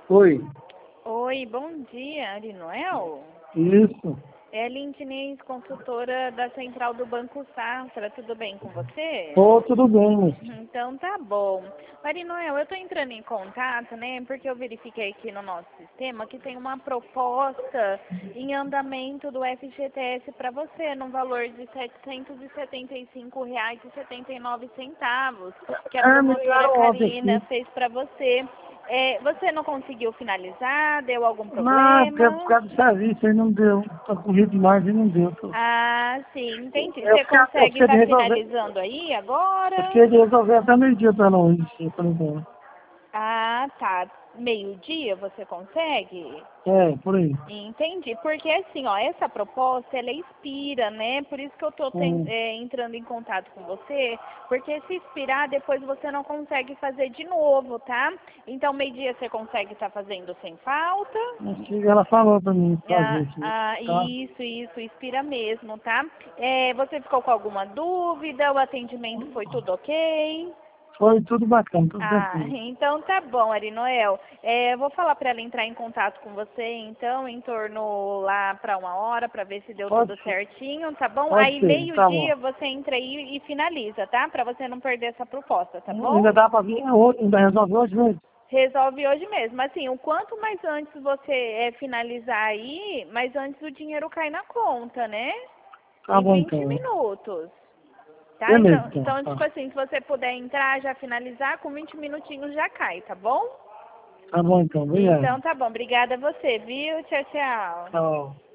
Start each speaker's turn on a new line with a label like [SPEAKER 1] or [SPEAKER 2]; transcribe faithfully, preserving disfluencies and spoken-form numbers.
[SPEAKER 1] Oi.
[SPEAKER 2] Oi, bom dia, Ari Noel.
[SPEAKER 1] Isso.
[SPEAKER 2] É Lindinês, consultora da Central do Banco Safra. Tudo bem com você?
[SPEAKER 1] Tô tudo bem.
[SPEAKER 2] Então tá bom. Ari Noel, eu tô entrando em contato, né, porque eu verifiquei aqui no nosso sistema que tem uma proposta em andamento do F G T S para você, num valor de setecentos e setenta e cinco reais e setenta e nove centavos, que a
[SPEAKER 1] Ah, me
[SPEAKER 2] promotora
[SPEAKER 1] ligaram ontem
[SPEAKER 2] Karina
[SPEAKER 1] aqui.
[SPEAKER 2] fez para você. É, você não conseguiu finalizar? Deu algum
[SPEAKER 1] Mas, porque por
[SPEAKER 2] problema?
[SPEAKER 1] causa do serviço aí não deu. Tá corrido demais e não deu. Tô-
[SPEAKER 2] Ah, sim, entendi.
[SPEAKER 1] Eu
[SPEAKER 2] Você
[SPEAKER 1] fiquei, eu
[SPEAKER 2] consegue
[SPEAKER 1] fiquei de
[SPEAKER 2] estar
[SPEAKER 1] resolver.
[SPEAKER 2] finalizando aí
[SPEAKER 1] Eu
[SPEAKER 2] agora?
[SPEAKER 1] fiquei de resolver até meio-dia pra ela hoje, eu falei dela.
[SPEAKER 2] Ah, tá. Meio-dia você consegue?
[SPEAKER 1] É, por aí.
[SPEAKER 2] Entendi. Porque assim, ó, essa proposta, ela expira, né? Por isso que eu tô ten-
[SPEAKER 1] Hum.
[SPEAKER 2] é, entrando em contato com você, porque se expirar, depois você não consegue fazer de novo, tá? Então, meio-dia você consegue estar fazendo sem falta?
[SPEAKER 1] Acho que ela falou pra mim
[SPEAKER 2] Ah,
[SPEAKER 1] fazer aqui,
[SPEAKER 2] ah,
[SPEAKER 1] tá?
[SPEAKER 2] isso, isso, expira mesmo, tá? É, você ficou com alguma dúvida? O atendimento foi tudo ok?
[SPEAKER 1] Foi tudo bacana, tudo
[SPEAKER 2] Ah,
[SPEAKER 1] tranquilo.
[SPEAKER 2] então tá bom, Ari Noel. É, vou falar para ela entrar em contato com você, então, em torno lá para uma hora, para ver se deu
[SPEAKER 1] Pode
[SPEAKER 2] tudo
[SPEAKER 1] ser,
[SPEAKER 2] certinho, tá bom?
[SPEAKER 1] pode
[SPEAKER 2] Aí,
[SPEAKER 1] ser, tá bom.
[SPEAKER 2] meio-dia, você entra aí e finaliza, tá? Para você não perder essa proposta, tá bom?
[SPEAKER 1] Ainda dá pra vir hoje, ainda resolve hoje mesmo.
[SPEAKER 2] Resolve hoje mesmo. Assim, o quanto mais antes você é, finalizar aí, mais antes o dinheiro cai na conta, né?
[SPEAKER 1] Tá
[SPEAKER 2] Em
[SPEAKER 1] bom
[SPEAKER 2] vinte
[SPEAKER 1] então.
[SPEAKER 2] minutos. Tá?
[SPEAKER 1] Beleza,
[SPEAKER 2] Então,
[SPEAKER 1] então,
[SPEAKER 2] então, tipo
[SPEAKER 1] tá.
[SPEAKER 2] assim, se você puder entrar, já finalizar, com vinte minutinhos já cai, tá bom?
[SPEAKER 1] Tá bom então, obrigado.
[SPEAKER 2] Então tá bom. Obrigada a você, viu? Tchau, tchau.
[SPEAKER 1] Tchau.